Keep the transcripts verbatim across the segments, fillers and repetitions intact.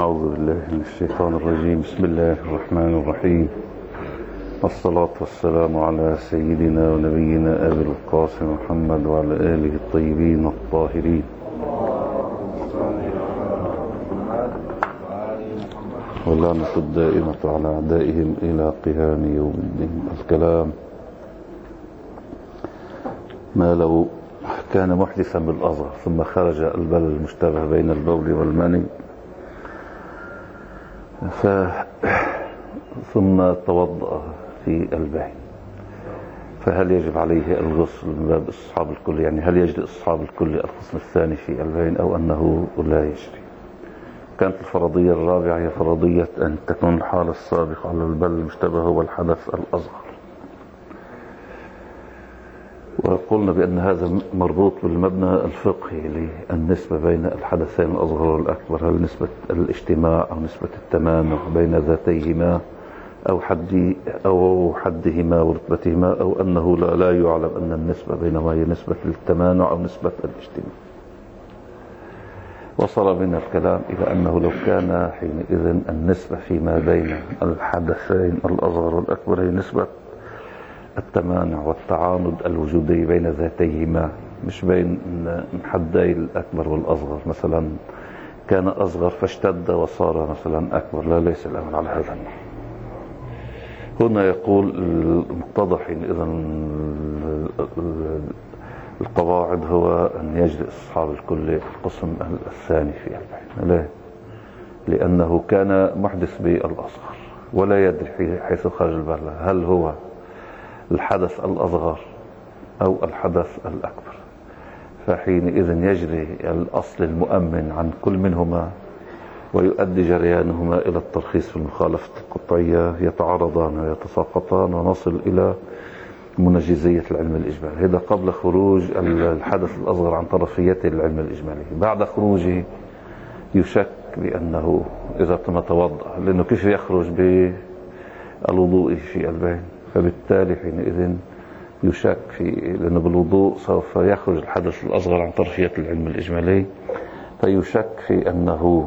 أعوذ بالله من الشيطان الرجيم. بسم الله الرحمن الرحيم، والصلاة والسلام على سيدنا ونبينا أبي القاسم محمد وعلى آله الطيبين الطاهرين، واللعنة الدائمة على أعدائهم إلى قيام يوم الدين. الكلام: ما لو كان محدثا بالأصغر ثم خرج البلل المشتبه بين البول والمني ف... ثم توضأ في البين، فهل يجب عليه الغسل من باب استصحاب الكل؟ يعني هل يجري استصحاب الكل القسم الثاني في البين أو أنه لا يجري؟ كانت الفرضية الرابعة هي فرضية أن تكون الحالة السابقة على البلل المشتبه هو الحدث الأصغر، وقلنا بأن هذا مربوط بالمبنى الفقهي للنسبة بين الحدثين الأصغر والأكبر، هل نسبة الاجتماع أو نسبة التمانع بين ذاتيهما أو حد أو حدهما ورتبتهما، أو أنه لا, لا يعلم أن النسبة بينما هي نسبة التمانع أو نسبة الاجتماع. وصل بنا الكلام إلى أنه لو كان حينئذ النسبة فيما بين الحدثين الأصغر والأكبر هي نسبة التمانع والتعاند الوجودي بين ذاتيهما، مش بين حدي الأكبر والأصغر. مثلا كان أصغر فاشتد وصار مثلا أكبر، لا، ليس الأمر على هذا النحو. هنا يقول المقتضى حينئذ القواعد هو أن يجري استصحاب الكل القسم الثاني في البين. ليه؟ لأنه كان محدث بالأصغر ولا يدري حيث خرج البلة هل هو الحدث الأصغر أو الحدث الأكبر، فحينئذ يجري الأصل المؤمن عن كل منهما ويؤدي جريانهما إلى الترخيص في المخالفة القطعية، يتعارضان ويتساقطان ونصل إلى منجزية العلم الإجمالي. هذا قبل خروج الحدث الأصغر عن طرفيته العلم الإجمالي. بعد خروجه يشك بأنه إذا تم توضأ، لأنه كيف يخرج بالوضوء في البين؟ فبالتالي حينئذ يشك في، لأنه بالوضوء سوف يخرج الحدث الأصغر عن طرفية العلم الإجمالي، فيشك في أنه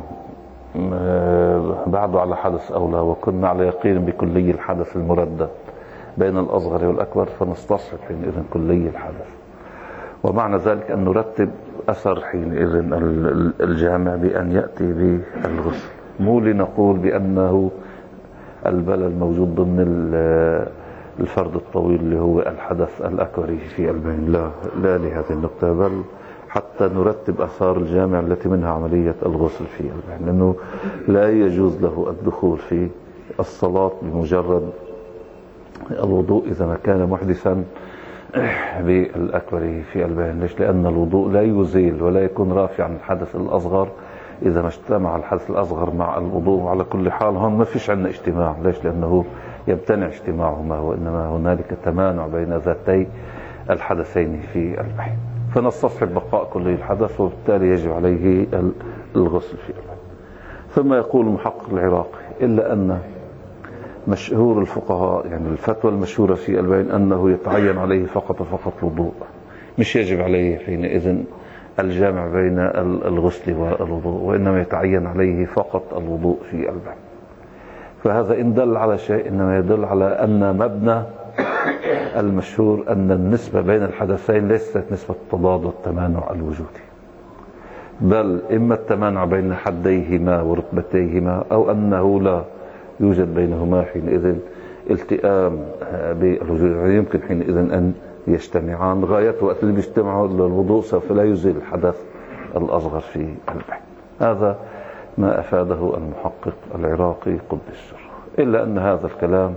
بعده على حدث أولى، وكنا على يقين بكلي الحدث المردد بين الأصغر والأكبر، فنستصحب حينئذ كلي الحدث. ومعنى ذلك أن نرتب أثر حينئذ الجامع بأن يأتي بالغسل، مو لنقول بأنه البلل موجود ضمن الفرد الطويل اللي هو الحدث الأكبر في البين، لا لا لهذه النقطة، بل حتى نرتب أثار الجامع التي منها عملية الغسل في البين، لأنه لا يجوز له الدخول في الصلاة بمجرد الوضوء إذا ما كان محدثا بالأكبر في البين. ليش؟ لأن الوضوء لا يزيل ولا يكون رافعا الحدث الأصغر إذا ما اجتمع الحدث الأصغر مع الوضوء. على كل حال هون ما فيش عندنا اجتماع. ليش؟ لأنه يمتنع اجتماعهما، وإنما هنالك تمانع بين ذاتي الحدثين في البين، فنستصحب بقاء كل الحدث، وبالتالي يجب عليه الغسل في البين. ثم يقول المحقق العراقي: إلا أن مشهور الفقهاء، يعني الفتوى المشهورة في البين، أنه يتعين عليه فقط فقط الوضوء، مش يجب عليه حينئذ الجامع بين الغسل والوضوء، وإنما يتعين عليه فقط الوضوء في البين. فهذا إن دل على شيء إنما يدل على أن مبنى المشهور أن النسبة بين الحدثين ليست نسبة التضاد والتمانع الوجودي، بل إما التمانع بين حديهما ورتبتيهما، أو أنه لا يوجد بينهما حينئذ التئام بالوجود، يمكن حينئذ أن يجتمعان. غاية وقت اللي بيجتمعوا للوضوء سوف لا يزيل الحدث الأصغر في البين. هذا ما أفاده المحقق العراقي قدس سره. إلا أن هذا الكلام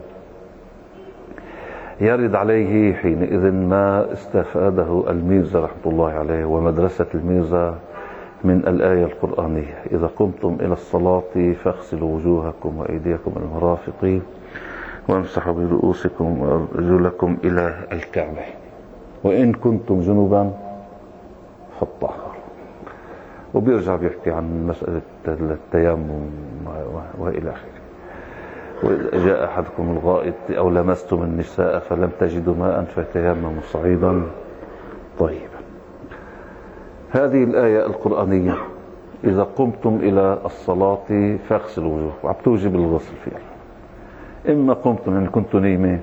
يرد عليه حينئذ ما استفاده الميرزا رحمة الله عليه ومدرسة الميرزا من الآية القرآنية: إذا قمتم إلى الصلاة فاغسلوا وجوهكم وأيديكم إلى المرافق وامسحوا برؤوسكم وأرجلكم إلى الكعبين وإن كنتم جنبا فاطهروا. وبيرجع بيحكي عن مسألة التيمم وإلى آخره. وإذا جاء أحدكم الغائط أو لمستم النساء فلم تجدوا ماء فتيمموا صعيدا طيبا. هذه الآية القرآنية إذا قمتم إلى الصلاة فاغسلوا وجوهكم، وعم توجب الغسل فيها. إما قمتم يعني كنتم نايمين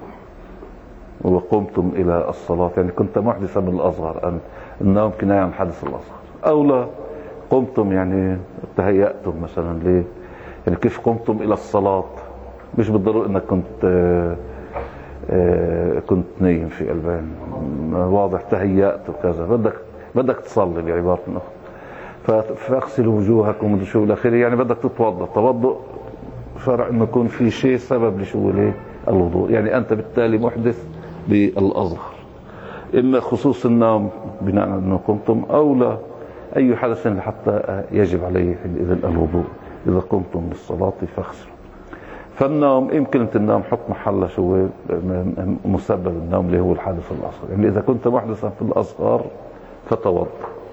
وقمتم إلى الصلاة يعني كنت محدثا من الأصغر، أن النوم كناية عن حدث الأصغر، أو لا قمتم يعني تهيأتم مثلا ليه، يعني كيف قمتم إلى الصلاة، مش بالضرورة أنك كنت آآ آآ كنت نايم في قلبين، واضح تهيأت وكذا، بدك بدك تصلي بعبارة أخرى، فاغسلوا وجوهكم وشو الأخير، يعني بدك تتوضأ. توضؤ شرع انه يكون في شيء سبب لشو ليه الوضوء، يعني انت بالتالي محدث بالاصغر، اما خصوص النوم بناء على انه قمتم، او لا اي حدث حتى يجب عليه اذا الوضوء اذا قمتم للصلاه فاغسلوا. فالنوم يمكن تنام حط محله شو مسبب النوم اللي هو الحدث الاصغر، يعني اذا كنت محدثا في الاصغر فتوضا.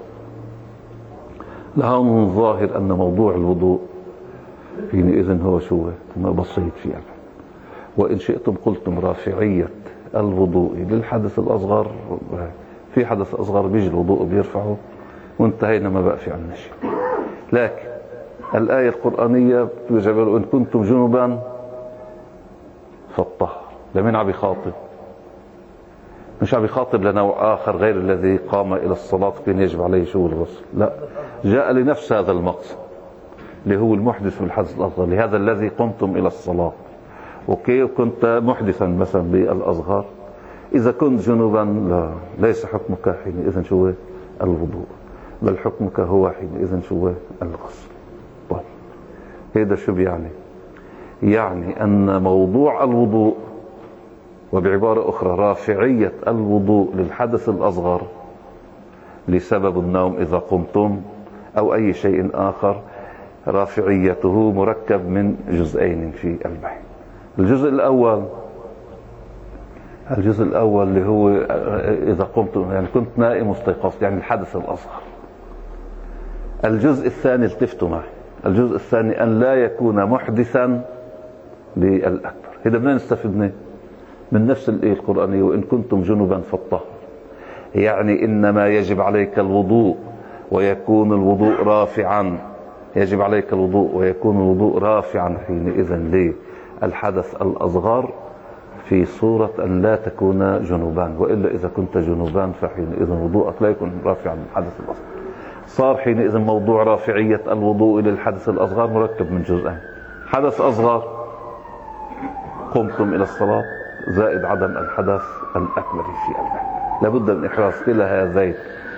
لهون ظاهر ان موضوع الوضوء حينئذ هو شو بسيط فيه. وإن شئتم قلتم رافعية الوضوء للحدث الأصغر، في حدث أصغر بيجي الوضوء بيرفعه وانتهينا ما بقى في عنا شيء. لكن الآية القرآنية بتجب إن كنتم جنبا فالطهر، لمن عم يخاطب؟ مش عم يخاطب لنوع آخر غير الذي قام إلى الصلاة كان يجب عليه شو الغسل، لا، جاء لنفس هذا المقصد اللي هو المحدث بالحدث الأصغر، لهذا الذي قمتم إلى الصلاة. أوكي، كنت محدثا مثلا بالأصغر، إذا كنت جنوبا لا، ليس حكمك حينئذ شو الوضوء، بل حكمك هو حينئذ شو الغسل. طيب هذا شو بيعني؟ يعني أن موضوع الوضوء، وبعبارة أخرى رافعية الوضوء للحدث الأصغر لسبب النوم إذا قمتم أو أي شيء آخر، رافعيته مركب من جزئين في البحث. الجزء الأول الجزء الأول اللي هو إذا قمت يعني كنت نائم واستيقظت، يعني الحدث الأصغر. الجزء الثاني التفتوا معي، الجزء الثاني أن لا يكون محدثا للأكبر. هذا بدنا نستفيد منه من نفس الآية القرآنية، وإن كنتم جنبا فالطهر، يعني إنما يجب عليك الوضوء ويكون الوضوء رافعا، يجب عليك الوضوء ويكون الوضوء رافعا حينئذ للحدث الأصغر في صورة أن لا تكون جنوبان، وإلا إذا كنت جنوبان فحينئذ وضوءك لا يكون رافعا للحدث الأصغر. صار حينئذ موضوع رافعية الوضوء للحدث الأصغر مركب من جزئين: حدث أصغر قمتم إلى الصلاة، زائد عدم الحدث الأكبر في قلبك. لابد من إحراز كلا هذين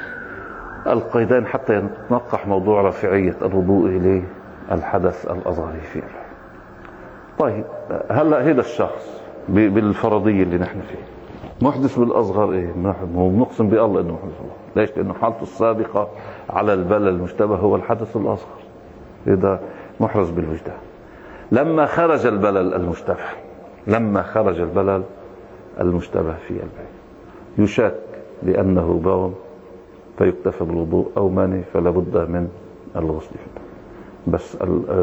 القيدين حتى يتنقح موضوع رافعية الوضوء للحدث الأصغر في قلبك. طيب هلا هذا الشخص بالفرضية اللي نحن فيه محدث بالأصغر، إيه نقسم بالله إنه محدث بالأصغر. ليش؟ لأنه حالته السابقة على البلل المشتبه هو الحدث الأصغر، إذا محرز بالوجدان. لما خرج البلل المشتبه لما خرج البلل المشتبه في البيت يشك لأنه بول فيكتفى بالوضوء، أو ماني فلا بد من الغسل فيه. بس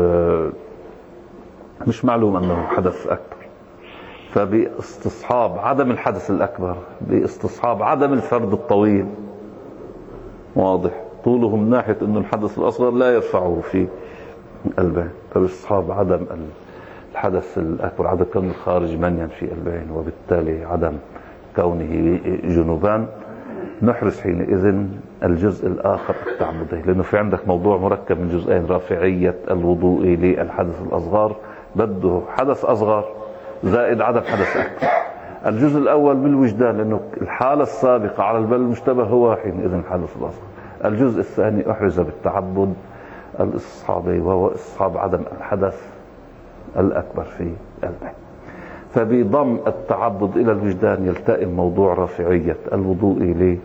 مش معلوم أنه حدث أكبر، فباستصحاب عدم الحدث الأكبر، باستصحاب عدم الفرد الطويل، واضح طوله من ناحية أنه الحدث الأصغر لا يرفعه في البين، فباستصحاب عدم الحدث الأكبر، عدم كون الخارج منيا في البين، وبالتالي عدم كونه جنوبان، نحرز حينئذ الجزء الآخر التعبدي، لأنه في عندك موضوع مركب من جزئين: رافعية الوضوء للحدث الأصغر، بده حدث أصغر زائد عدم حدث أكبر. الجزء الأول بالوجدان، لأنه الحالة السابقة على البلل المشتبه هو حينئذ الحدث الأصغر. الجزء الثاني أحرز بالتعبد الاستصحابي، وهو استصحاب عدم الحدث الأكبر في البين. فبضم التعبد إلى الوجدان يلتئم موضوع رافعية الوضوء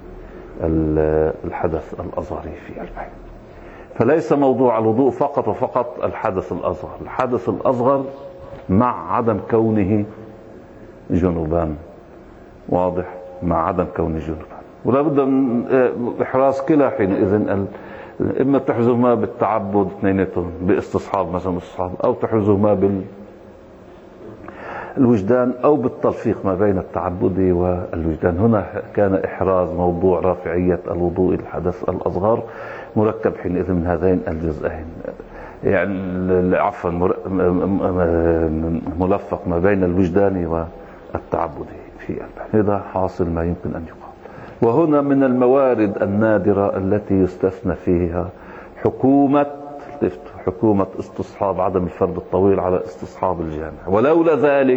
للحدث الأصغر في البين. فليس موضوع الوضوء فقط وفقط الحدث الأصغر، الحدث الأصغر مع عدم كونه جنوبان، واضح، مع عدم كونه جنوبان. ولا بد من إحراز كلا حينئذ، إما تحرزهما بالتعبد اثنيناتهم باستصحاب مثلا استصحاب، أو تحرزهما بال الوجدان أو بالتلفيق ما بين التعبدي والوجدان. هنا كان إحراز موضوع رافعية الوضوء للحدث الأصغر مركب حينئذ من هذين الجزئين، يعني عفوا ملفق ما بين الوجدان والتعبدي في البحث. هذا حاصل ما يمكن أن يقال. وهنا من الموارد النادرة التي يستثنى فيها حكومة حكومة استصحاب عدم الفرد الطويل على استصحاب الجامع. ولولا ذلك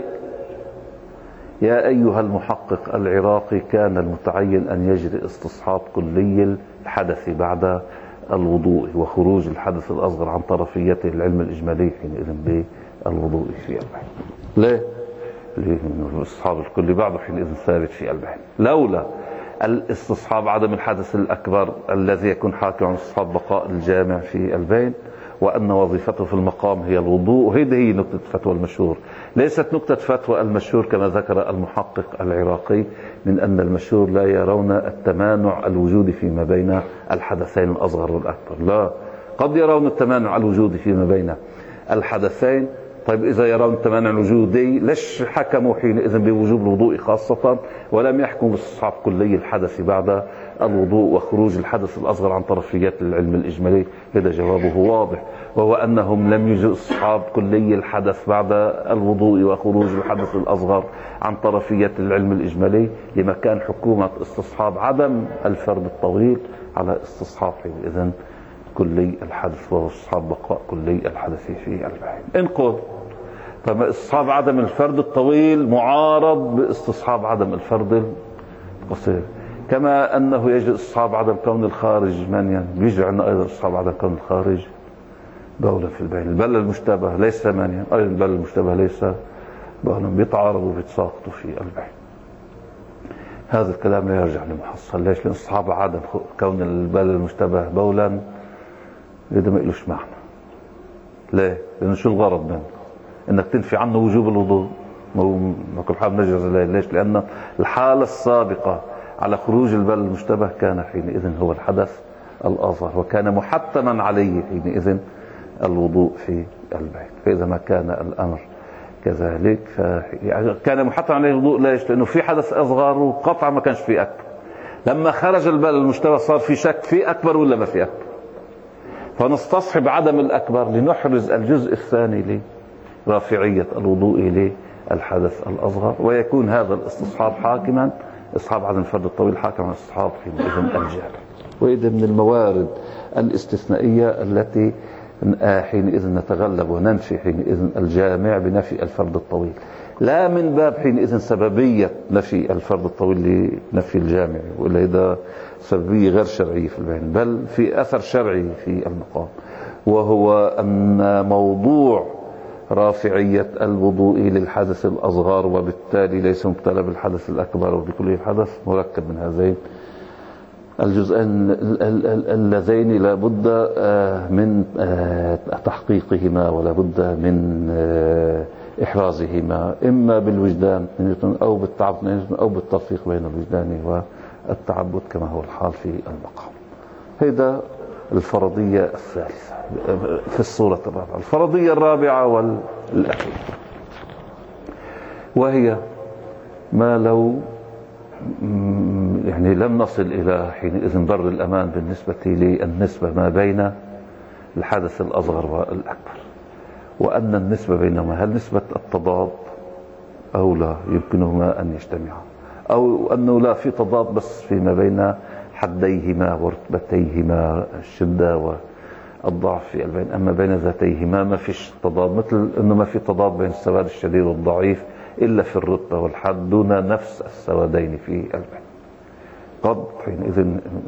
يا أيها المحقق العراقي كان المتعين أن يجري استصحاب كلي الحدث بعد الوضوء وخروج الحدث الأصغر عن طرفيته العلم الإجمالي حينئذ بالوضوء في البحث. ليه؟ لأن الاستصحاب الكلي بعده حينئذ ثابت في البحث. لولا الاستصحاب عدم الحدث الأكبر الذي يكون حاكم عن استصحاب بقاء الجامع في البين، وأن وظيفته في المقام هي الوضوء. وهذه هي نكتة فتوى المشهور، ليست نكتة فتوى المشهور كما ذكر المحقق العراقي من أن المشهور لا يرون التمانع الوجودي فيما بين الحدثين الأصغر والأكبر. لا، قد يرون التمانع الوجودي فيما بين الحدثين. طيب إذا يرون التمانع الوجودي ليش حكموا حينئذ بوجوب الوضوء خاصة ولم يحكموا باستصحاب كلي الحدث بعد الوضوء وخروج الحدث الأصغر عن طرفيات العلم الإجمالي؟ هذا جوابه واضح، وهو أنهم لم يجوا استصحاب كلي الحدث بعد الوضوء وخروج الحدث الأصغر عن طرفيات العلم الإجمالي لمكان حكومة استصحاب عدم الفرد الطويل على استصحاب حينئذ كلي الحدث واستصحاب بقاء كلي الحدث في البحث. انقل فما استصحاب عدم الفرد الطويل معارض باستصحاب عدم الفرد القصير، كما أنه يجب استصحاب عدم كون الخارج مانيا، يجب عندنا أيضا استصحاب عدم كون الخارج بولا في البين. البل المشتبه ليس مانيا، أيضا البل المشتبه ليس بولا، بيتعارضوا وبيتساقطوا في البين. هذا الكلام لا يرجع لمحصل. ليش؟ لأن استصحاب عدم كون البل المشتبه بولا إذا ما إلوش معنى. ليه؟ لأنه شو الغرض منه؟ إنك تنفي عنه وجوب الوضوء. ما كل حال نجرز الليل. ليش؟ لأن الحالة السابقة على خروج البل المشتبه كان حينئذ هو الحدث الأصغر، وكان محتما عليه حينئذ الوضوء في البيت. فإذا ما كان الأمر كذلك كان محتما عليه الوضوء. ليش؟ لأنه في حدث أصغر وقطع ما كانش في أكبر. لما خرج البل المشتبه صار في شك في أكبر ولا ما في أكبر، فنستصحب عدم الأكبر لنحرز الجزء الثاني لرافعية الوضوء للحدث الأصغر، ويكون هذا الاستصحاب حاكما، استصحاب عدم الفرد الطويل حاكما على استصحاب حينئذ الجامع. وإذا من الموارد الاستثنائية التي حينئذ نتغلب وننفي حينئذ الجامع بنفي الفرد الطويل، لا من باب حينئذ سببية نفي الفرد الطويل لنفي الجامع، وإلا إذا سببية غير شرعية في البين، بل في أثر شرعي في المقام، وهو أن موضوع رافعية الوضوء للحدث الأصغر وبالتالي ليس مبتلى بالحدث الأكبر وبكل الحدث مركب من هذين الجزئين اللذين لا بد من تحقيقهما ولا بد من إحرازهما، إما بالوجدان أو بالتعبد أو بالتلفيق بين الوجدان والتعبد كما هو الحال في المقام. هذا الفرضية الثالثة في الصورة الرابعة. الفرضية الرابعة والأخيرة وهي ما لو يعني لم نصل إلى حينئذ بر الأمان بالنسبة للنسبة ما بين الحدث الأصغر والأكبر، وأن النسبة بينهما هل نسبة التضاد أو لا يمكنهما أن يجتمعا، أو أنه لا في تضاد بس فيما بين حديهما ورتبتيهما الشدة والضعف في البين، أما بين ذاتيهما ما فيش تضاد، مثل أنه ما في تضاد بين السواد الشديد والضعيف إلا في الرتبة والحد دون نفس السوادين في البين. قد حينئذ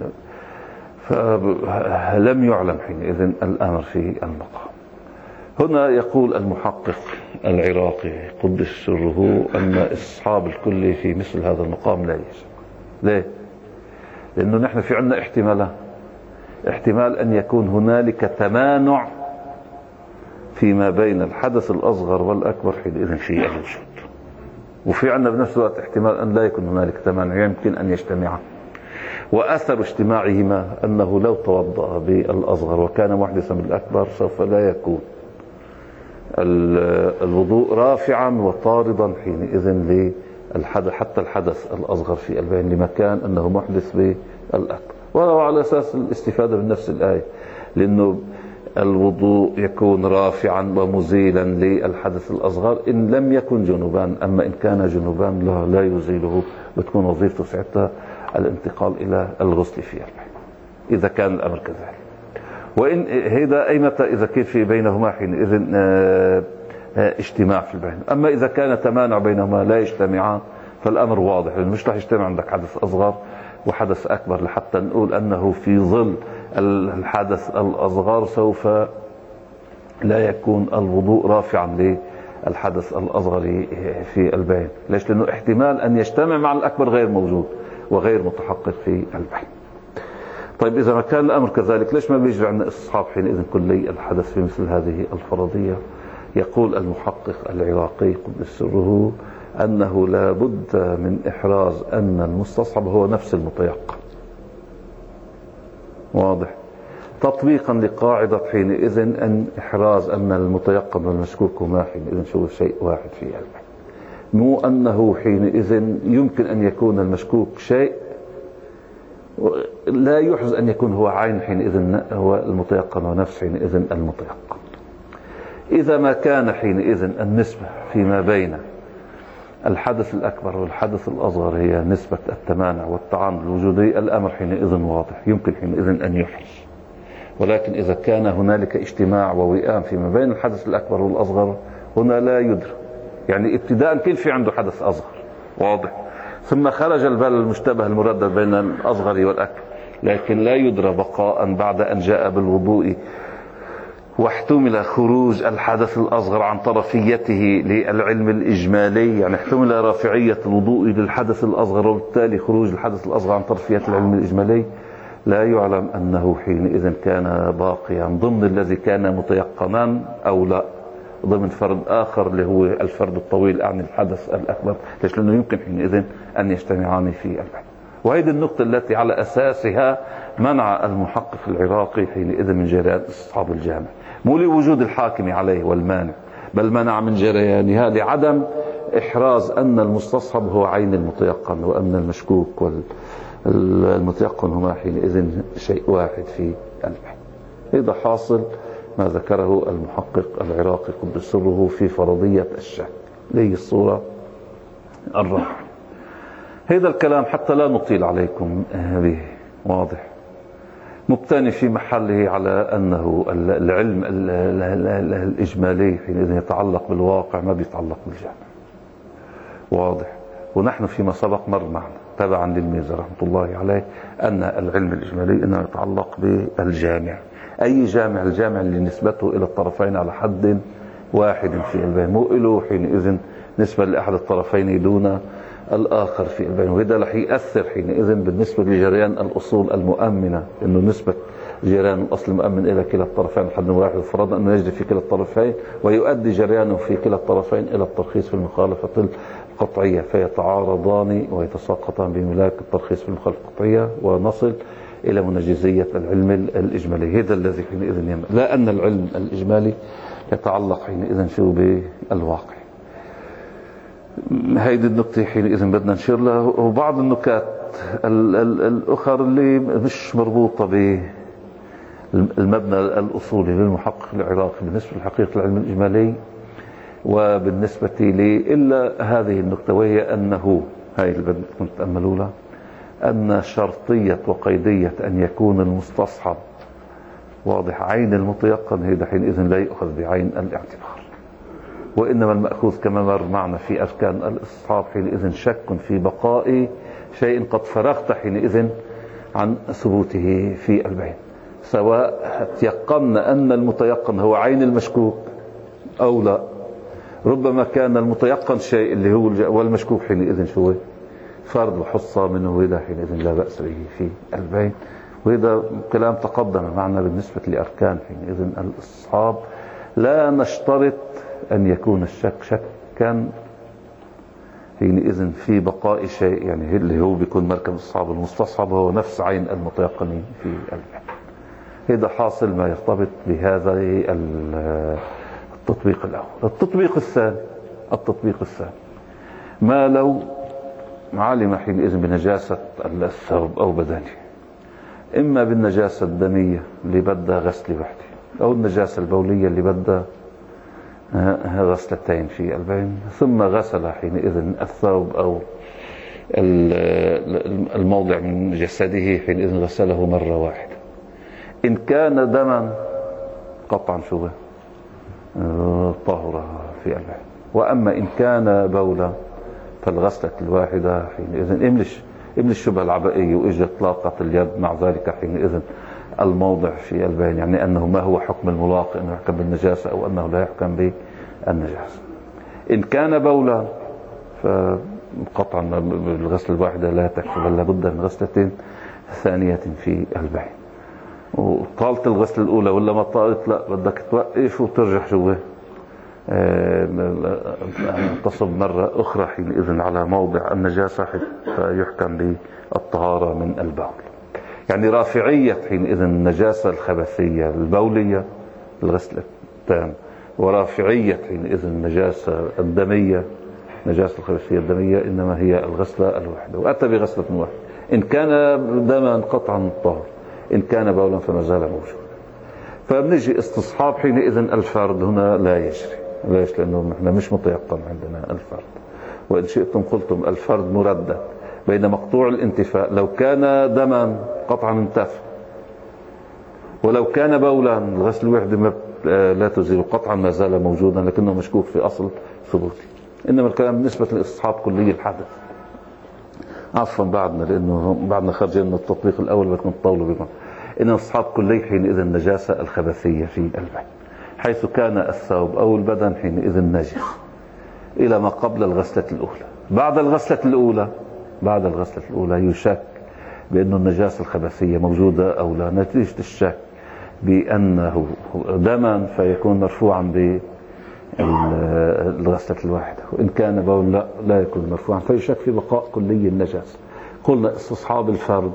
فلم يعلم حينئذ الأمر في المقام. هنا يقول المحقق العراقي قدس سره أن استصحاب الكل في مثل هذا المقام لا يجب. ليه؟ لأنه نحن في عندنا احتمالات، احتمال أن يكون هنالك تمانع فيما بين الحدث الأصغر والأكبر حينئذ في الوجود، وفي عندنا بنفس الوقت احتمال أن لا يكون هنالك تمانع يمكن أن يجتمعا، وأثر اجتماعهما أنه لو توضأ بالأصغر وكان محدثا بالأكبر سوف لا يكون الوضوء رافعا وطاردا حينئذ للحدث حتى الحدث الأصغر في البين لمكان أنه محدث بالأكبر. وهو على أساس الاستفادة من نفس الآية، لأنه الوضوء يكون رافعا ومزيلا للحدث الأصغر إن لم يكن جنوبان، أما إن كان جنوبان لا, لا يزيله، بتكون وظيفته ساعتها الانتقال إلى الغسل في البين إذا كان الأمر كذلك. وإن هذا أي متى إذا كان في بينهما حينئذ اجتماع في البين. أما إذا كان تمانع بينهما لا يجتمعان فالأمر واضح، لأنه مش رح يجتمع عندك حدث أصغر وحدث أكبر لحتى نقول أنه في ظل الحدث الأصغر سوف لا يكون الوضوء رافعا للحدث الأصغر في البين. ليش؟ لأنه احتمال أن يجتمع مع الأكبر غير موجود وغير متحقق في البين. طيب إذا ما كان الأمر كذلك ليش ما بيجري عندنا استصحاب حينئذ كلي الحدث في مثل هذه الفرضية؟ يقول المحقق العراقي قدس سره أنه لا بد من إحراز أن المستصحب هو نفس المتيقن. واضح؟ تطبيقا لقاعدة حينئذ أن إحراز أن المتيقن والمشكوك هما حينئذ شو شيء واحد في البين، مو أنه حينئذ يمكن أن يكون المشكوك شيء لا يحرز أن يكون هو عين حينئذ هو المتيقن ونفس حينئذ المتيقن. إذا ما كان حينئذ النسبة فيما بين الحدث الأكبر والحدث الأصغر هي نسبة التمانع والتعامل الوجودي، الأمر حينئذ واضح، يمكن حينئذ أن يحرز. ولكن إذا كان هنالك اجتماع ووئام فيما بين الحدث الأكبر والأصغر هنا لا يدرى، يعني ابتداء كل في عنده حدث أصغر واضح، ثم خرج البال المشتبه المردد بين الأصغر والأكبر، لكن لا يدرى بقاء بعد أن جاء بالوضوء واحتمل خروج الحدث الأصغر عن طرفيته للعلم الإجمالي، يعني احتمل رافعية الوضوء للحدث الأصغر وبالتالي خروج الحدث الأصغر عن طرفية العلم الإجمالي، لا يعلم أنه حينئذ كان باقيا ضمن الذي كان متيقنا أو لا، ضمن فرد آخر اللي هو الفرد الطويل عن الحدث الأكبر. ليش؟ لأنه يمكن حينئذ أن يجتمعان في البين. وهذه النقطة التي على أساسها منع المحقق العراقي حينئذ من جريان استصحاب الجامع، مو لوجود الحاكم عليه والمانع، بل منع من جريانها لعدم إحراز أن المستصحب هو عين المتيقن وأن المشكوك والمتيقن هما حينئذ شيء واحد في البين. هذا حاصل ما ذكره المحقق العراقي قدس سره في فرضية الشك. لي الصورة الرابعة. هذا الكلام حتى لا نطيل عليكم به واضح، مبتني في محله على أنه العلم الإجمالي حينئذ يتعلق بالواقع ما بيتعلق بالجامع واضح. ونحن فيما سبق مر معنا تبعا للميزة رحمة الله عليه أن العلم الإجمالي إنه يتعلق بالجامع، أي جامع، الجامع اللي نسبته إلى الطرفين على حد واحد في البين، مو له حينئذ نسبة لأحد الطرفين دون الآخر في البين. وهذا رح يأثر حينئذ بالنسبة لجريان الأصول المؤمنة، إنه نسبة جريان الأصل المؤمن إلى كلا الطرفين حد واحد، وفرضنا أنه يجري في كلا الطرفين ويؤدي جريانه في كلا الطرفين إلى الترخيص في المخالفة القطعية، فيتعارضان ويتساقطان بملاك الترخيص في المخالفة القطعية ونصل إلى منجزية العلم الإجمالي. هذا الذي حينئذ ينبغي، لا أن العلم الإجمالي يتعلق حينئذ شو بالواقع. هيدي النقطة حينئذ بدنا نشير لها. وبعض النكات الأخرى اللي مش مربوطة بالمبنى الأصولي للمحقق العراقي بالنسبة لحقيقة العلم الإجمالي وبالنسبة لي، إلا هذه النقطة، وهي أنه هاي اللي بدنا نتأملوا لها، أن شرطية وقيدية أن يكون المستصحب واضح عين المتيقن هذا حينئذ لا يؤخذ بعين الاعتبار، وإنما المأخوذ كما مر معنا في أركان الاستصحاب حينئذ شك في بقاء شيء قد فرغت حينئذ عن ثبوته في البين، سواء تيقنا أن المتيقن هو عين المشكوك أو لا. ربما كان المتيقن شيء اللي هو والمشكوك حينئذ شو فرد وحصة منه، وهذا حينئذ لا بأس به في البين. وهذا كلام تقدم معنا بالنسبة لأركان حينئذ الاستصحاب. لا نشترط أن يكون الشك شكا حينئذ في بقاء شيء، يعني اللي هو بيكون مركب الاستصحاب المستصحب هو نفس عين المتيقن في البين. هذا حاصل ما يرتبط بهذه التطبيق الأول. التطبيق الثاني التطبيق الثاني ما لو علم حينئذ بنجاسة الثوب أو بدنه، إما بالنجاسة الدمية اللي بدها غسل وحده، أو النجاسة البولية اللي بدها غسلتين في البين، ثم غسل حينئذ الثوب أو الموضع من جسده حينئذ غسله مرة واحدة. إن كان دما قطعا شو طهر في البين، وأما إن كان بولا فالغسلة الواحدة حينئذ إملش إملش شبه العبائية وإجت طلاقة اليد مع ذلك حينئذ الموضع في البين، يعني أنه ما هو حكم الملاقي، أنه يحكم بالنجاسة أو أنه لا يحكم بالنجاسة. إن كان بولا فقطعا بالغسلة الواحدة لا تكفي، بل لابد من غسلة ثانية في البين. وطالت الغسلة الأولى ولا ما طالت، لا بدك توقف وترجع شوه تصب مرة أخرى حينئذ على موضع النجاسة حتى يحكم بالطهارة من البول. يعني رافعية حينئذ النجاسة الخبثية البولية الغسلة التام، ورافعية حينئذ النجاسة الدمية نجاسة الخبثية الدمية إنما هي الغسلة الواحدة. وأتى بغسلة واحدة، إن كان دما قطعا الطهر، إن كان بولا فما زال موجود. فبنجي استصحاب حينئذ الفرد هنا لا يجري. ليش؟ لأنه نحن مش متيقن عندنا الفرد، وإن شئتم قلتم الفرد مردد بين مقطوع الانتفاء، لو كان دما قطعا انتفى، ولو كان بولا الغسل الوحدة لا تزيل قطعا ما زال موجودا لكنه مشكوك في أصل ثبوته. إنما الكلام بالنسبة للاستصحاب كلي الحدث. عفوا بعدنا لأنه بعدنا خارجين من التطبيق الأول بدكم تطولوا بكم. إن الاستصحاب كلي حينئذ النجاسة الخبثية في البين، حيث كان الثوب أو البدن حينئذ نجس إلى ما قبل الغسلة الأولى. بعد الغسلة الأولى بعد الغسلة الأولى يشك بأن النجاسة الخبثية موجودة أو لا، نتيجة الشك بأنه دما فيكون مرفوعا بالغسلة الواحدة، وإن كان بول لا, لا يكون مرفوعا فيشك في بقاء كلي النجاسة. قلنا استصحاب الفرد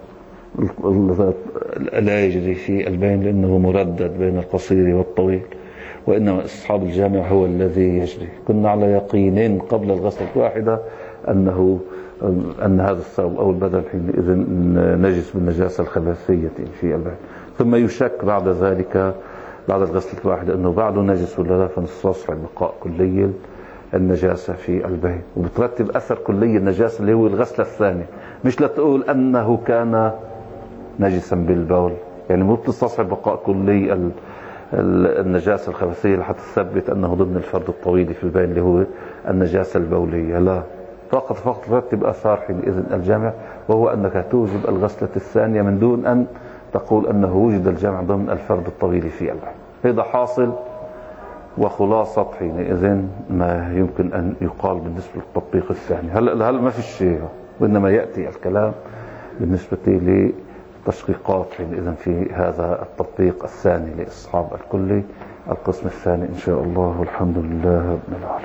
لا يجري في البين لأنه مردد بين القصير والطويل، وإنما استصحاب الجامع هو الذي يجري. كنا على يقين قبل الغسلة الواحدة أنه أن هذا الثوب أو البدن حينئذ نجس بالنجاسة الخبثية في البين، ثم يشك بعد ذلك بعد الغسلة الواحدة أنه بعده نجس ولا لا، فنستصحب بقاء كلي النجاسة في البين. وبترتب أثر كلي النجاسة اللي هو الغسلة الثانية، مش لتقول أنه كان نجسا بالبول، يعني مو بتستصحب بقاء كلي النجاسة الخبثية لحتى تثبت أنه ضمن الفرد الطويل في البين اللي هو النجاسة البولية، لا، فقط فقط ترتب أثار حينئذ الجامع، وهو أنك توجب الغسلة الثانية من دون أن تقول أنه وجد الجامع ضمن الفرد الطويل في البين. هذا حاصل وخلاصة حينئذ ما يمكن أن يقال بالنسبة للتطبيق الثاني. هل هل ما في شيء، وإنما يأتي الكلام بالنسبة لتشقيقات حينئذ في هذا التطبيق الثاني لإصحاب الكلي القسم الثاني إن شاء الله، والحمد لله رب العالمين.